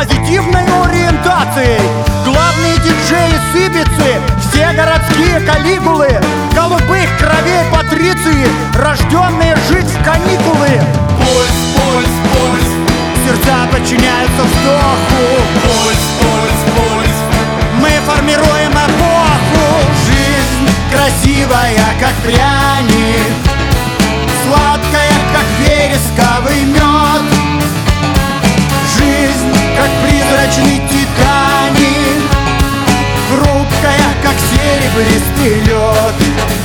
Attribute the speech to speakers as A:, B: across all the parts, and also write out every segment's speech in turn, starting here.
A: позитивной ориентацией. Главные диджеи Сыбицы, все городские калигулы, голубых кровей патриции, рожденные жить в каникулы.
B: Пульс, пульс, пульс,
A: Сердца подчиняются вздоху.
B: пульс, пульс, пульс.
A: Мы формируем эпоху. Жизнь красивая, как пряник, сладкая, как вересковый мед. Жизнь, как призрачный титаник, хрупкая, как серебристый лед.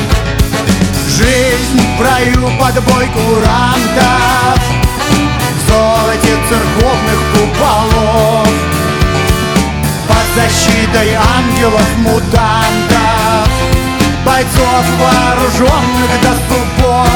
A: Жизнь в раю под бой курантов, в золоте церковных куполов, под защитой ангелов-мутантов, бойцов, вооруженных до зубов.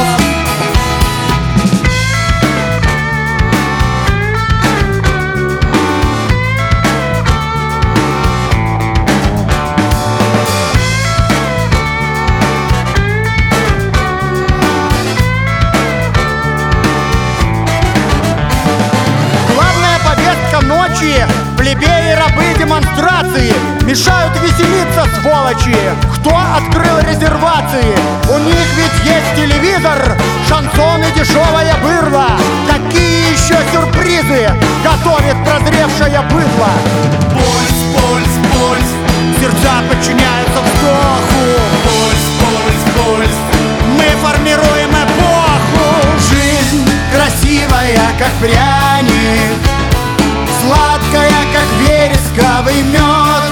A: Ночи, плебеи, рабы, демонстрации мешают веселиться, сволочи. Кто открыл резервации? У них ведь есть телевизор, шансон и дешевая бырла. Какие еще сюрпризы готовит прозревшая быдло?
B: Пульс, пульс, пульс,
A: Сердца подчиняются вздоху.
B: пульс, пульс, пульс.
A: Мы формируем эпоху. Жизнь красивая, как пряник, сладкая, как вересковый мед.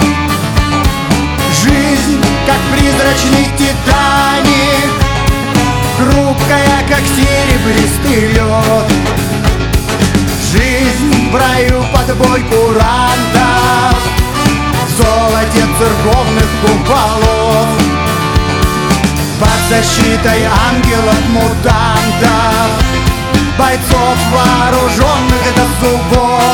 A: Жизнь, как призрачный титаник, хрупкая, как серебристый лед. Жизнь в раю под бой курантов, в золоте церковных куполов, под защитой ангелов-мутантов, бойцов, вооруженных до зубов.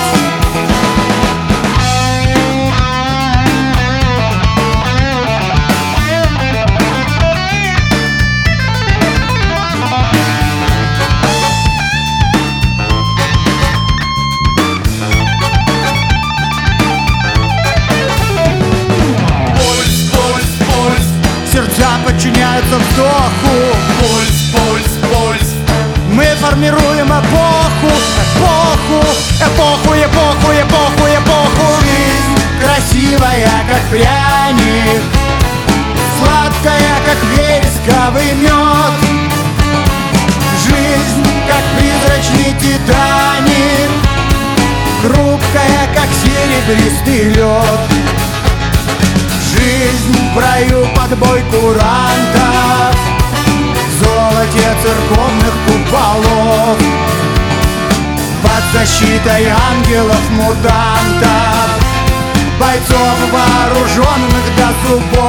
A: Сердца подчиняются вздоху.
B: Пульс, пульс, пульс.
A: Мы формируем эпоху, эпоху, эпоху, эпоху, эпоху, эпоху. Жизнь красивая, как пряник, сладкая, как вересковый мед. Жизнь, как призрачный титаник, хрупкая, как серебристый лед. Жизнь в раю под бой курантов, в золоте церковных куполов, под защитой ангелов-мутантов, бойцов, вооруженных до зубов.